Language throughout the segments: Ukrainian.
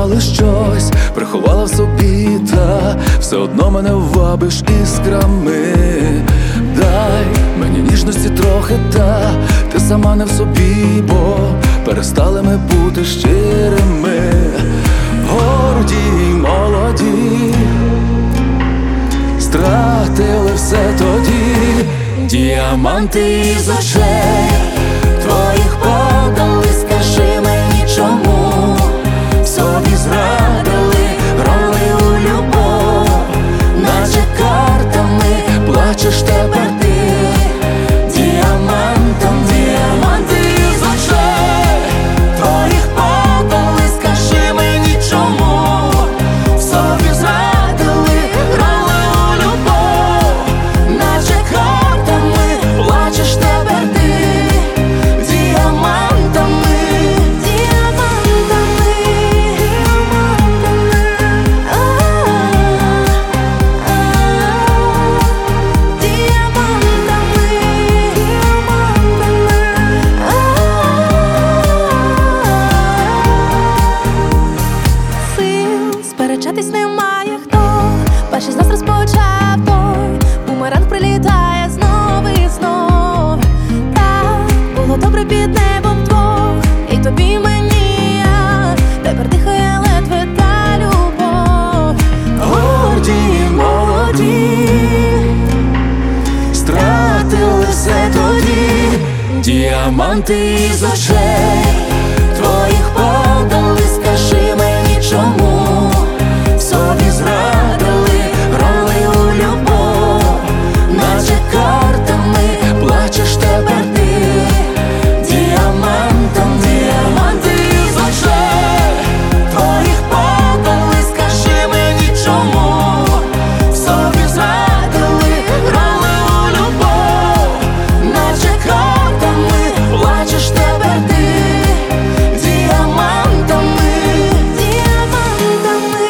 ховали щось, приховала в собі, та все одно мене вабиш іскрами. Дай мені ніжності трохи, та ти сама не в собі, бо перестали ми бути щирими. Горді й молоді, стратили все тоді. Діаманти з очей твоїх падали, скажи мені чому в собі зрадили, грали у любов, наче картами плачеш тепер ти. Діамантом, діаманти з очей твоїх падали, скажи мені чому в собі зрадили, грали у любов, наче картами плачеш тепер ти. Діамантами, діамантами, Сил сперечатись немає хто, перший з нас розпочав той. Бумеранг прилітає знов і знов. Так було добре під небом двох, і тобі, і мені, а тепер дихає ледве та любов. Горді й молоді, стратили все тоді. Діаманти з очей твоїх падали, скажи мені чому в собі зрадили, грали у любов, наче картами плачеш тепер ти. Діамантом, діаманти з очей твоїх падали, скажи мені чому в собі зрадили, грали у любов, наче картами плачеш тепер ти. Діамантами, Діамантами,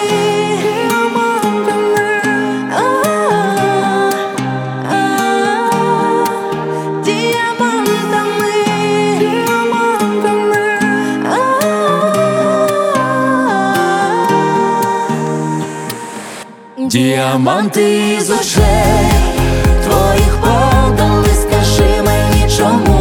діаманти з очей твоїх падали, скажи мені чому